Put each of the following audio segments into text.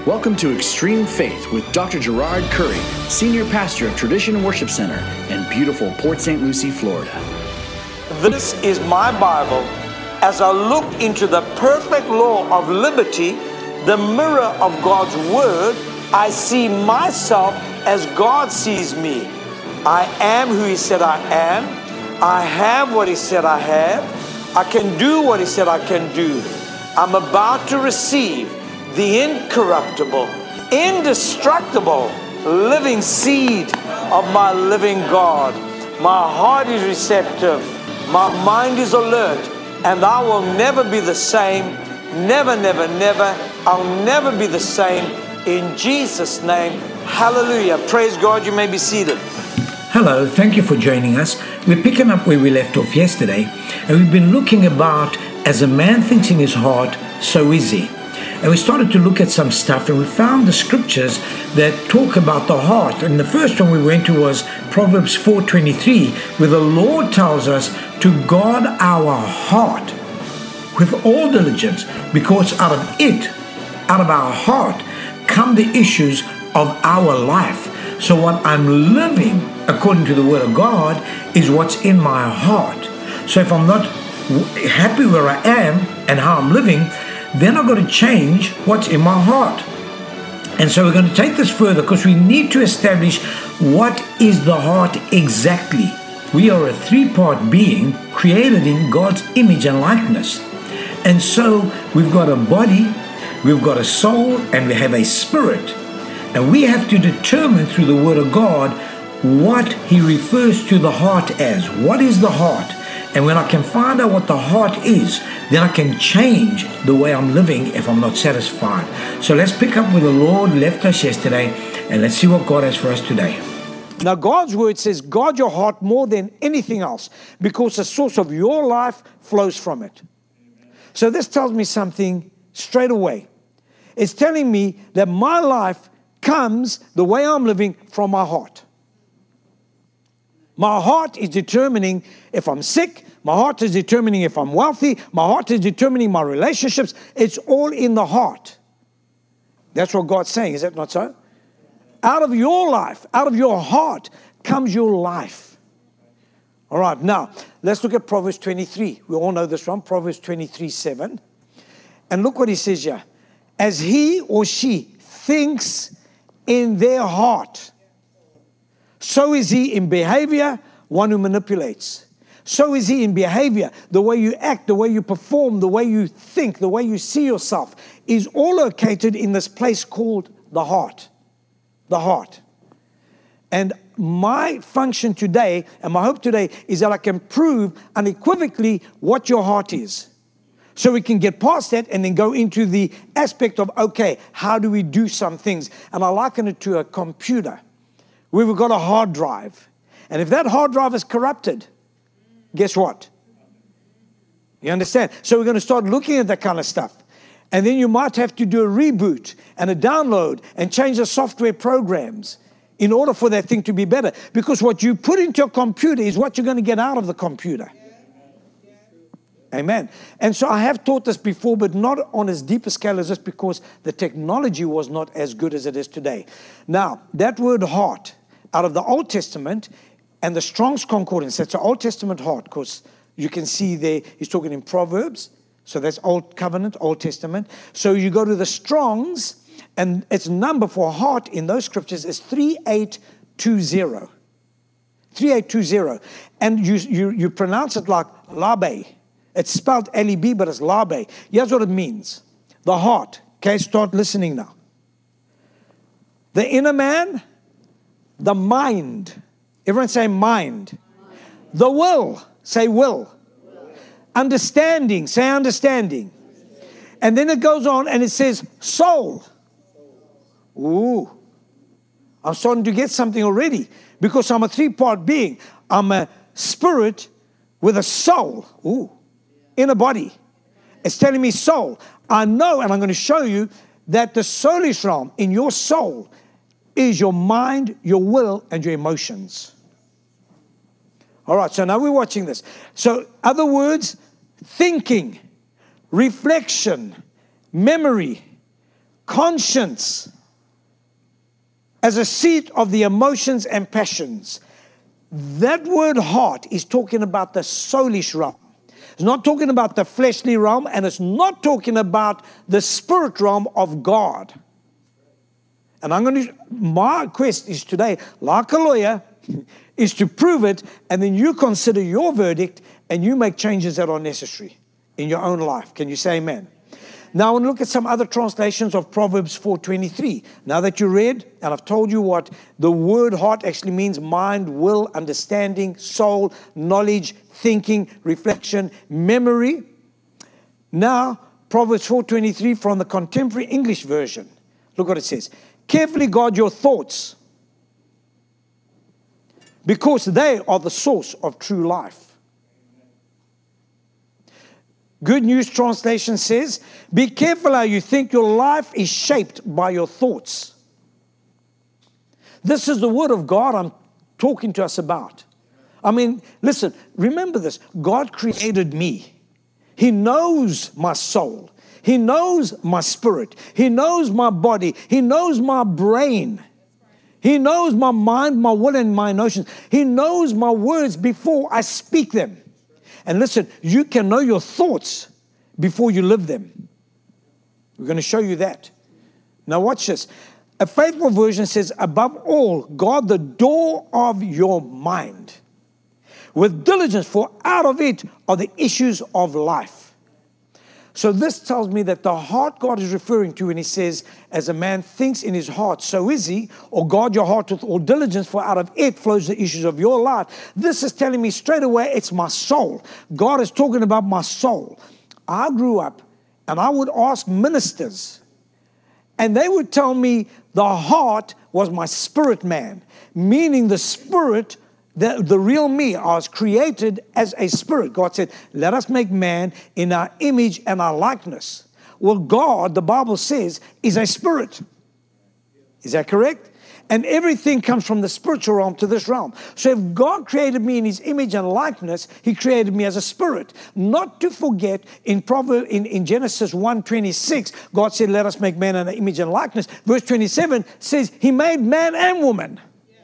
Welcome to Extreme Faith with Dr. Gerard Curry, Senior Pastor of Tradition Worship Center in beautiful Port St. Lucie, Florida. This is my Bible. As I look into the perfect law of liberty, the mirror of God's Word, I see myself as God sees me. I am who He said I am. I have what He said I have. I can do what He said I can do. I'm about to receive the incorruptible, indestructible, living seed of my living God. My heart is receptive. My mind is alert. And I will never be the same. Never, never, never. I'll never be the same. In Jesus' name, hallelujah. Praise God. You may be seated. Hello, thank you for joining us. We're picking up where we left off yesterday, and we've been looking about, as a man thinks in his heart, so is he. And we started to look at some stuff, and we found the scriptures that talk about the heart. And the first one we went to was Proverbs 4:23, where the Lord tells us to guard our heart with all diligence, because out of it, out of our heart, come the issues of our life. So what I'm living, according to the Word of God, is what's in my heart. So if I'm not happy where I am and how I'm living, then I've got to change what's in my heart. And so we're going to take this further, because we need to establish what is the heart exactly. We are a three-part being created in God's image and likeness. And so we've got a body, we've got a soul, and we have a spirit. And we have to determine through the Word of God what He refers to the heart as. What is the heart? And when I can find out what the heart is, then I can change the way I'm living if I'm not satisfied. So let's pick up where the Lord left us yesterday, and let's see what God has for us today. Now, God's Word says, guard your heart more than anything else, because the source of your life flows from it. So this tells me something straight away. It's telling me that my life comes, the way I'm living, from my heart. My heart is determining if I'm sick. My heart is determining if I'm wealthy. My heart is determining my relationships. It's all in the heart. That's what God's saying. Is that not so? Out of your life, out of your heart, comes your life. All right, now, let's look at Proverbs 23. We all know this one, Proverbs 23:7. And look what he says here. As he or she thinks in their heart, so is he in behavior, one who manipulates. So is he in behavior. The way you act, the way you perform, the way you think, the way you see yourself is all located in this place called the heart. The heart. And my function today, and my hope today, is that I can prove unequivocally what your heart is. So we can get past that and then go into the aspect of, okay, how do we do some things? And I liken it to a computer. We've got a hard drive. And if that hard drive is corrupted, guess what? You understand? So we're going to start looking at that kind of stuff. And then you might have to do a reboot and a download and change the software programs in order for that thing to be better. Because what you put into your computer is what you're going to get out of the computer. Amen. And so I have taught this before, but not on as deep a scale as this, because the technology was not as good as it is today. Now, that word heart, out of the Old Testament and the Strong's Concordance, that's the Old Testament heart, because you can see there, he's talking in Proverbs, so that's Old Covenant, Old Testament. So you go to the Strong's, and its number for heart in those scriptures is 3820. 3820. And you pronounce it like labe. It's spelled L-E-B, but it's labe. Here's what it means. The heart. Okay, start listening now. The inner man, the mind. Everyone say mind. The will. Say will. Understanding. Say understanding. And then it goes on and it says soul. Ooh. I'm starting to get something already, because I'm a three-part being. I'm a spirit with a soul. Ooh. In a body. It's telling me soul. I know, and I'm going to show you, that the soulish realm in your soul is your mind, your will, and your emotions. All right, so now we're watching this. So, other words, thinking, reflection, memory, conscience as a seat of the emotions and passions. That word heart is talking about the soulish realm. It's not talking about the fleshly realm, and it's not talking about the spirit realm of God. And my quest is today, like a lawyer, is to prove it, and then you consider your verdict and you make changes that are necessary in your own life. Can you say amen? Now I want to look at some other translations of Proverbs 4:23. Now that you read, and I've told you what the word heart actually means: mind, will, understanding, soul, knowledge, thinking, reflection, memory. Now, Proverbs 4:23 from the Contemporary English Version. Look what it says. Carefully guard your thoughts, because they are the source of true life. Good News Translation says, be careful how you think. Your life is shaped by your thoughts. This is the word of God I'm talking to us about. I mean, listen, remember this. God created me. He knows my soul. He knows my spirit. He knows my body. He knows my brain. He knows my mind, my will, and my emotions. He knows my words before I speak them. And listen, you can know your thoughts before you live them. We're going to show you that. Now watch this. A faithful version says, above all, guard the door of your mind with diligence, for out of it are the issues of life. So this tells me that the heart God is referring to when he says, as a man thinks in his heart, so is he, or guard your heart with all diligence, for out of it flows the issues of your life. This is telling me straight away it's my soul. God is talking about my soul. I grew up and I would ask ministers, and they would tell me the heart was my spirit man, meaning the spirit, the real me. I was created as a spirit. God said, let us make man in our image and our likeness. Well, God, the Bible says, is a spirit. Is that correct? And everything comes from the spiritual realm to this realm. So if God created me in his image and likeness, he created me as a spirit. Not to forget, in Genesis 1:26, God said, let us make man in our image and likeness. Verse 27 says he made man and woman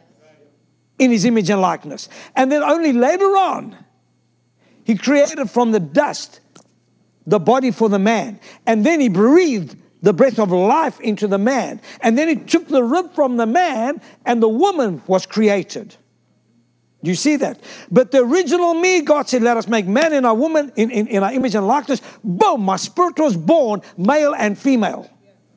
in his image and likeness. And then only later on, he created from the dust the body for the man. And then he breathed the breath of life into the man. And then he took the rib from the man, and the woman was created. Do you see that? But the original me, God said, let us make man in our woman, in our image and likeness. Boom, my spirit was born, male and female.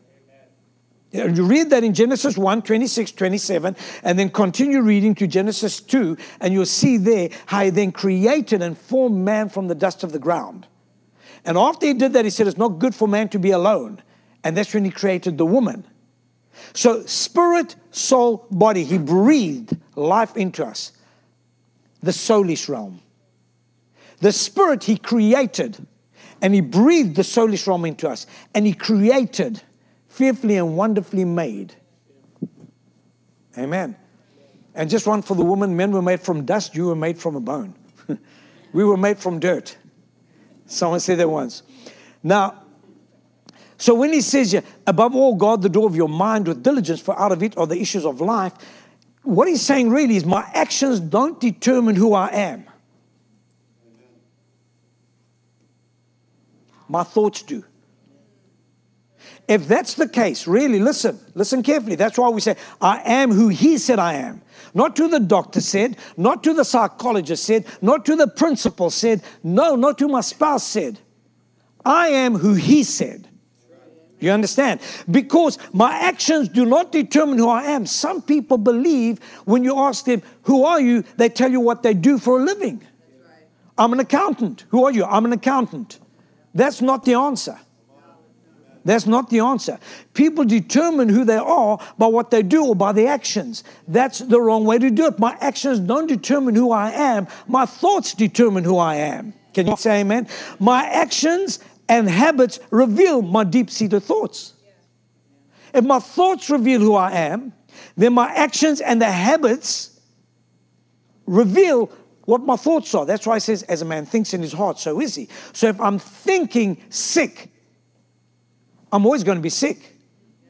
You read that in Genesis 1:26-27, and then continue reading to Genesis 2, and you'll see there how he then created and formed man from the dust of the ground. And after he did that, he said, it's not good for man to be alone. And that's when he created the woman. So spirit, soul, body, he breathed life into us. The soulish realm. The spirit he created, and he breathed the soulish realm into us. And he created, fearfully and wonderfully made. Amen. And just one for the woman, men were made from dust, you were made from a bone. We were made from dirt. Someone said that once. Now, so when he says here, above all, guard the door of your mind with diligence, for out of it are the issues of life. What he's saying really is my actions don't determine who I am. My thoughts do. If that's the case, really listen carefully. That's why we say, I am who he said I am. Not to the doctor said, not to the psychologist said, not to the principal said, no, not to my spouse said. I am who he said. You understand? Because my actions do not determine who I am. Some people believe when you ask them, who are you? They tell you what they do for a living. I'm an accountant. Who are you? I'm an accountant. That's not the answer. That's not the answer. People determine who they are by what they do or by their actions. That's the wrong way to do it. My actions don't determine who I am. My thoughts determine who I am. Can you say amen? My actions and habits reveal my deep-seated thoughts. If my thoughts reveal who I am, then my actions and the habits reveal what my thoughts are. That's why it says, as a man thinks in his heart, so is he. So if I'm thinking sick, I'm always going to be sick.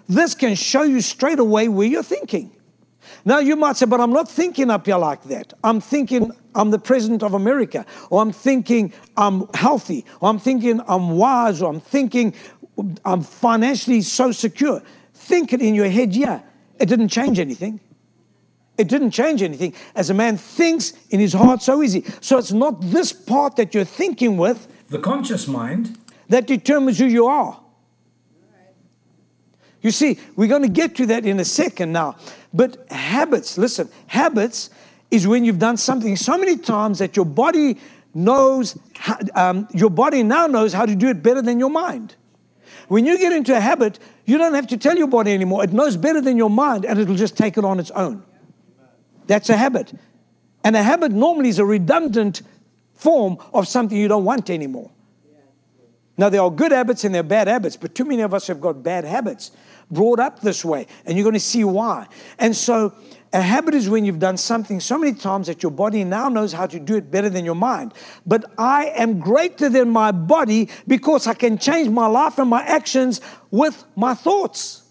this can show you straight away where you're thinking. Now you might say, but I'm not thinking up here like that. I'm thinking I'm the president of America, or I'm thinking I'm healthy, or I'm thinking I'm wise, or I'm thinking I'm financially so secure. Think it in your head, yeah. It didn't change anything. It didn't change anything. As a man thinks in his heart, so is he. So it's not this part that you're thinking with, the conscious mind, that determines who you are. You see, we're going to get to that in a second now. But habits, listen, habits is when you've done something so many times that your body knows, your body now knows how to do it better than your mind. When you get into a habit, you don't have to tell your body anymore. It knows better than your mind, and it'll just take it on its own. That's a habit. And a habit normally is a redundant form of something you don't want anymore. Now, there are good habits and there are bad habits, but too many of us have got bad habits brought up this way, and you're going to see why. And so a habit is when you've done something so many times that your body now knows how to do it better than your mind. But I am greater than my body because I can change my life and my actions with my thoughts.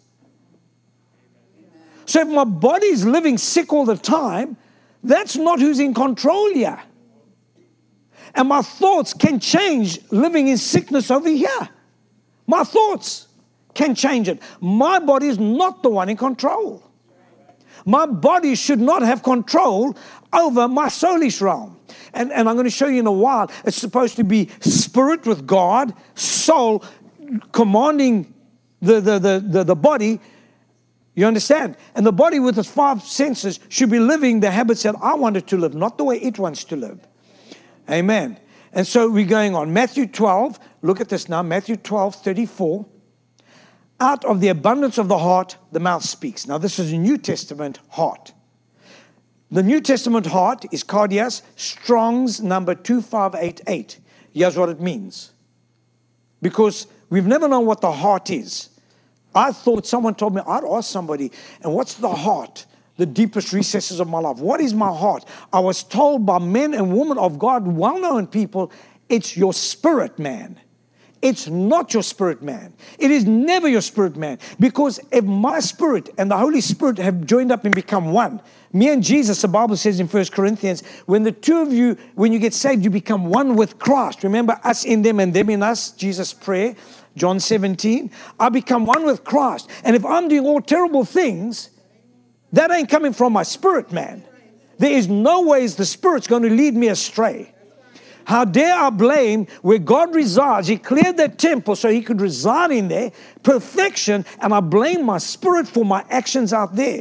So if my body is living sick all the time, that's not who's in control here. And my thoughts can change living in sickness over here. My thoughts can change it. My body is not the one in control. My body should not have control over my soulish realm. And I'm going to show you in a while. It's supposed to be spirit with God, soul commanding the body. You understand? And the body with its 5 senses should be living the habits that I want it to live, not the way it wants to live. Amen. And so we're going on. Matthew 12, look at this now. Matthew 12:34. Out of the abundance of the heart, the mouth speaks. Now this is a New Testament heart. The New Testament heart is cardias, Strong's number 2588. Here's what it means. Because we've never known what the heart is. I thought someone told me, I'd ask somebody, and what's the heart? The deepest recesses of my life. What is my heart? I was told by men and women of God, well-known people, it's your spirit man. It's not your spirit man. It is never your spirit man. Because if my spirit and the Holy Spirit have joined up and become one, me and Jesus, the Bible says in 1 Corinthians, when the two of you, when you get saved, you become one with Christ. Remember, us in them and them in us, Jesus' prayer, John 17. I become one with Christ. And if I'm doing all terrible things, that ain't coming from my spirit man. There is no ways the Spirit's going to lead me astray. How dare I blame where God resides? He cleared that temple so He could reside in there, perfection, and I blame my spirit for my actions out there.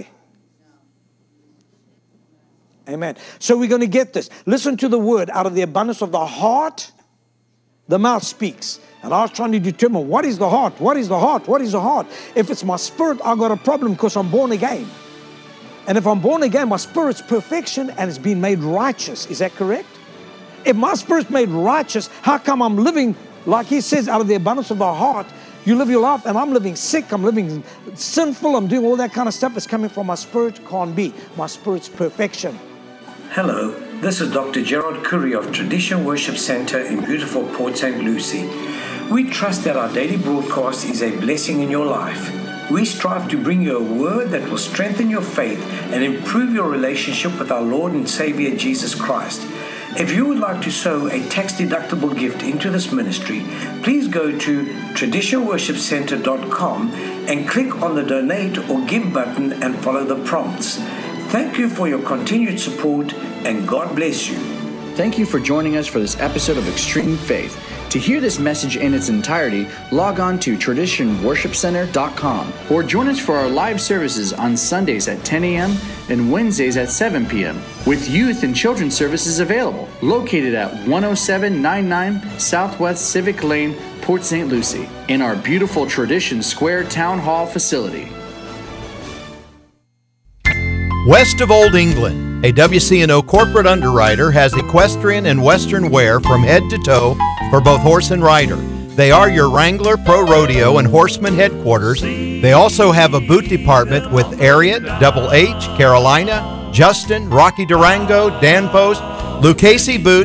Amen. So we're going to get this. Listen to the word. Out of the abundance of the heart, the mouth speaks. And I was trying to determine, what is the heart? What is the heart? What is the heart? If it's my spirit, I've got a problem because I'm born again. And if I'm born again, my spirit's perfection and it's been made righteous. Is that correct? If my spirit's made righteous, how come I'm living, like He says, out of the abundance of the heart, you live your life, and I'm living sick, I'm living sinful, I'm doing all that kind of stuff. It's coming from my spirit. Can't be. My spirit's perfection. Hello, this is Dr. Gerard Curry of Tradition Worship Center in beautiful Port St. Lucie. We trust that our daily broadcast is a blessing in your life. We strive to bring you a word that will strengthen your faith and improve your relationship with our Lord and Savior Jesus Christ. If you would like to sow a tax-deductible gift into this ministry, please go to traditionworshipcenter.com and click on the donate or give button and follow the prompts. Thank you for your continued support, and God bless you. Thank you for joining us for this episode of Extreme Faith. To hear this message in its entirety, log on to traditionworshipcenter.com or join us for our live services on Sundays at 10 a.m. and Wednesdays at 7 p.m. with youth and children's services available, located at 10799 Southwest Civic Lane, Port St. Lucie, in our beautiful Tradition Square Town Hall facility. West of Old England, a WCNO corporate underwriter has equestrian and western wear from head to toe for both horse and rider. They are your Wrangler Pro Rodeo and Horseman headquarters. They also have a boot department with Ariat, Double H, Carolina, Justin, Rocky Durango, Dan Post, Lucchese Boot,